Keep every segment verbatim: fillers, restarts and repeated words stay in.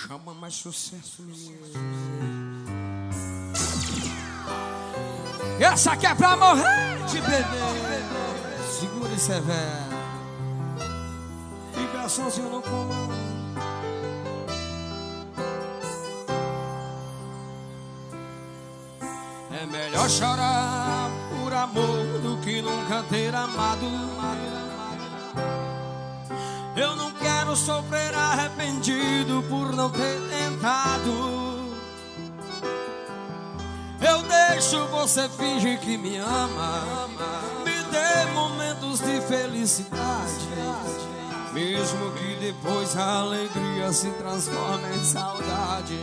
Chama mais sucesso, menino. Essa aqui é pra morrer de beber. Segura e severo. Vibraçãozinho no comando. É melhor chorar por amor do que nunca ter amado. Eu não quero sofrer arrependido por não ter tentado. Eu deixo você fingir que me ama. Me dê momentos de felicidade, mesmo que depois a alegria se transforme em saudade.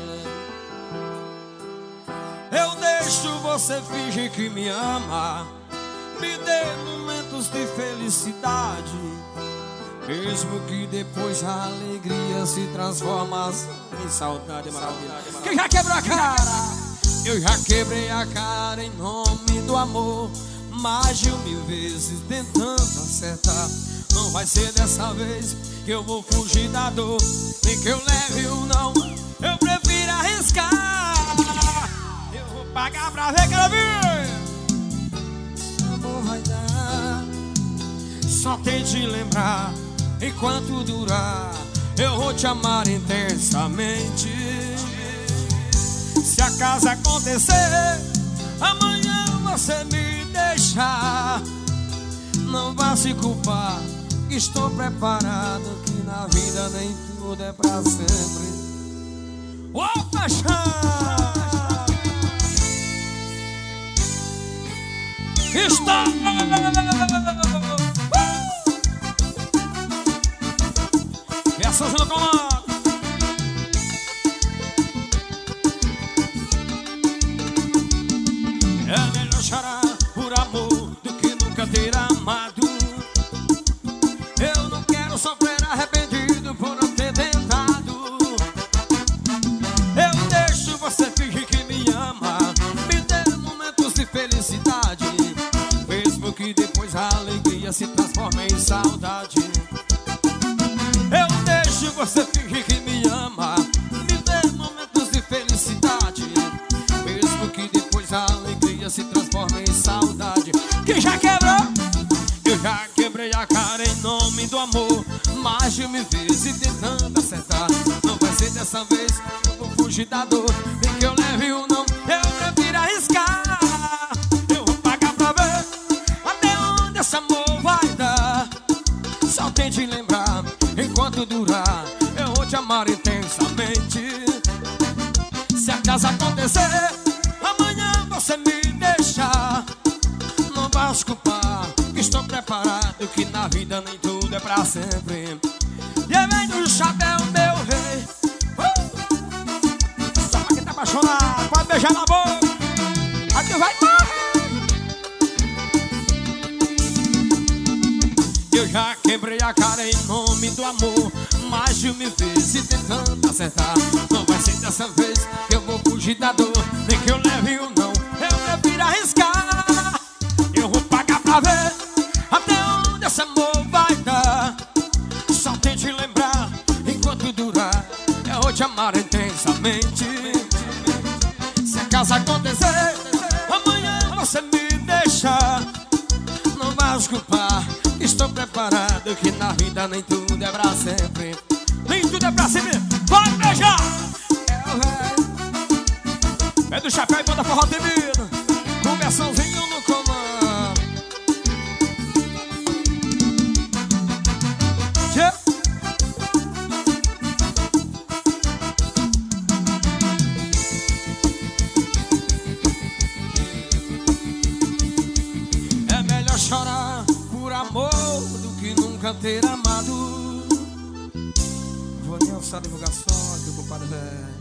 Eu deixo você fingir que me ama. Me dê momentos de felicidade, mesmo que depois a alegria se transforma em saudade. Maravilha. Quem já quebrou a cara? Eu já quebrei a cara em nome do amor, mais de mil vezes tentando acertar. Não vai ser dessa vez que eu vou fugir da dor, nem que eu leve o não. Eu prefiro arriscar. Eu vou pagar pra ver, quero ver. Amor vai dar. Só tente lembrar. Enquanto durar, eu vou te amar intensamente. Se acaso acontecer, amanhã você me deixar, não vá se culpar, que estou preparado, que na vida nem tudo é pra sempre. Ô, paixão! Está... Peças no comando. É melhor chorar por amor do que nunca ter amado. Eu não quero sofrer arrependido por não ter tentado. Eu deixo você fingir que me ama. Me dê momentos de felicidade, mesmo que depois a alegria se transforme em saudade. Eu deixo você fingir que me ama. Me dê momentos de felicidade, mesmo que depois a alegria se transforme em saudade. Quem já quebrou? Eu já quebrei a cara em nome do amor, mais de mil vezes tentando acertar. Não vai ser dessa vez que eu vou fugir da dor, nem que eu leve o não. Eu prefiro arriscar. Eu vou pagar pra ver até onde esse amor vai dar. Só tente lembrar. Enquanto durar, eu vou te amar intensamente. Se acaso acontecer, amanhã você me deixar, não vai se culpar, que estou preparado, que na vida nem tudo é pra sempre. E aí vem do chapéu, meu rei. uh! Só pra quem tá apaixonado, pode beijar na boca, aqui vai morrer. Eu já quebrei a cara em nome do amor, mais de mil vezes tentando acertar. Não vai ser dessa vez que eu vou fugir da dor, nem que eu leve o não. Eu prefiro arriscar. Eu vou pagar pra ver até onde esse amor vai dar. Só tente lembrar. Enquanto durar, eu vou te amar intensamente. Se acaso acontecer, amanhã você me deixar, não vai se culpar, estou preparado, que na vida nem tudo é pra sempre. Nem tudo é pra sempre. Pode beijar. É o rei. É do chapéu e banda forró temido, com versãozinho no comando. Tchê. É melhor chorar por amor do que nunca ter amado. Vou nem alçar a divulgação aqui, compadre velho.